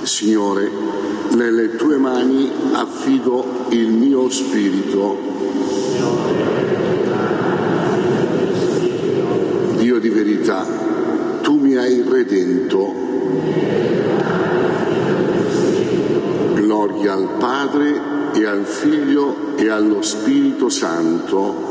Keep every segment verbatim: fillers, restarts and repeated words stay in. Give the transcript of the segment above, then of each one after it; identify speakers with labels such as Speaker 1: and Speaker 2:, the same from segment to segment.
Speaker 1: Signore, nelle tue mani affido il mio spirito. Dio di verità, tu mi hai redento. Gloria al Padre e al Figlio e allo Spirito Santo.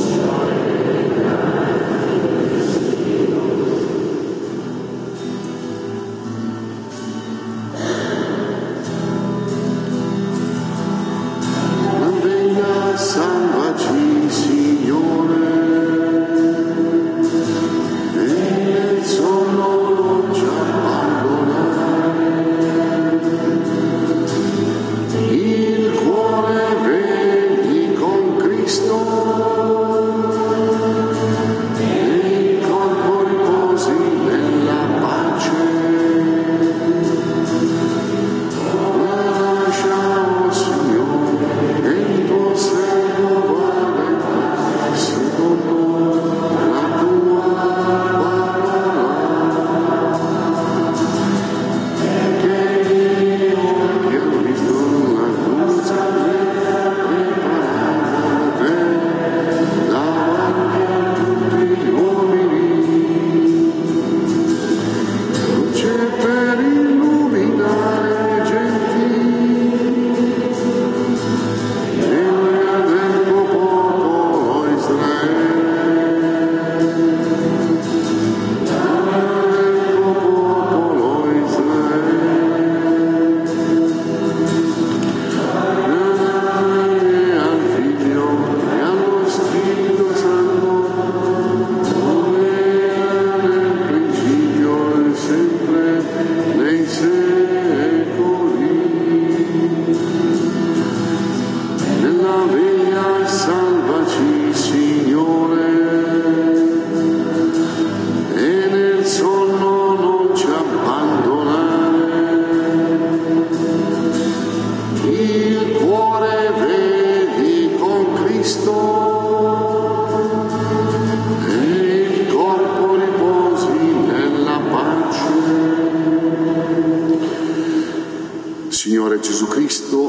Speaker 1: Signore Gesù Cristo,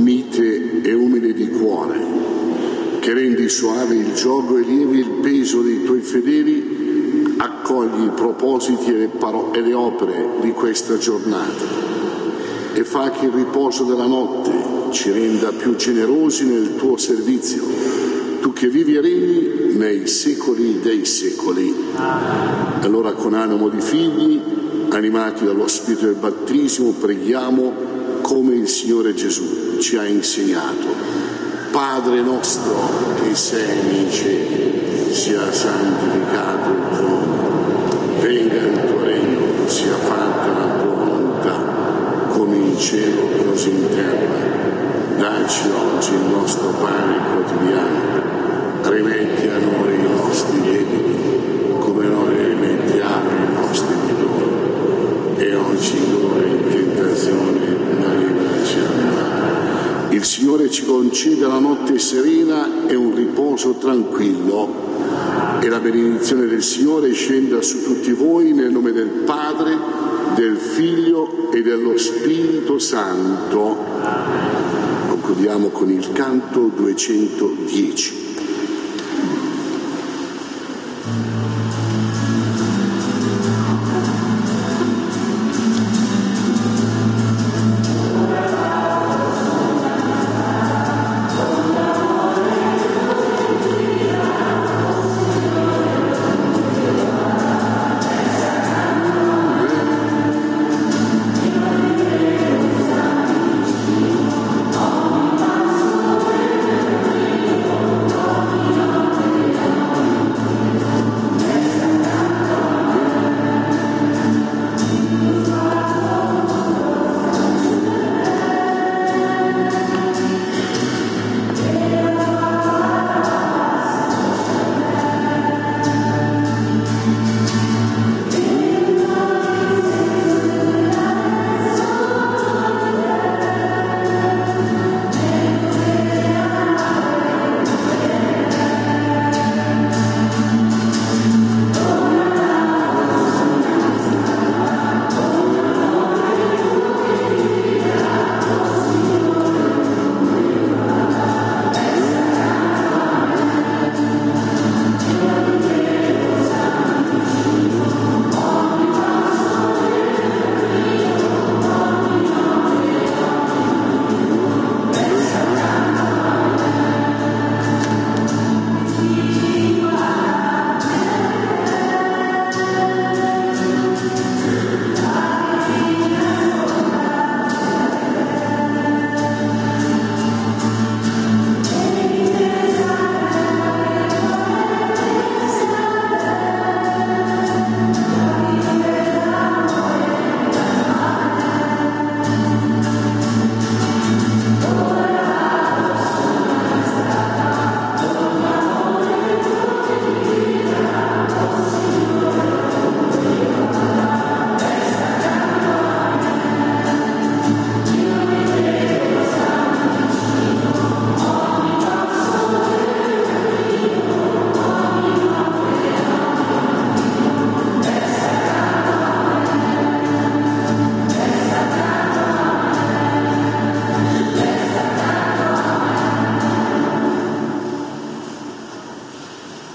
Speaker 1: mite e umile di cuore, che rendi soave il giogo e lievi il peso dei tuoi fedeli, accogli i propositi e le, paro- e le opere di questa giornata e fa che il riposo della notte ci renda più generosi nel tuo servizio, tu che vivi e regni nei secoli dei secoli. Allora, con animo di figli, animati dallo spirito del battesimo, preghiamo come il Signore Gesù ci ha insegnato. Padre nostro che sei nei cieli, sia santificato il tuo nome, venga il tuo regno, sia fatta la tua volontà, come in cielo così in terra. Dacci oggi il nostro pane quotidiano, rimetti a noi i nostri debiti, come noi rimettiamo i nostri debitori, e non ci indurre in tentazione, ma liberaci dal male. Il Signore ci conceda la notte serena e un riposo tranquillo, e la benedizione del Signore scenda su tutti voi nel nome del Padre, del Figlio e dello Spirito Santo. Concludiamo con il canto duecentodieci.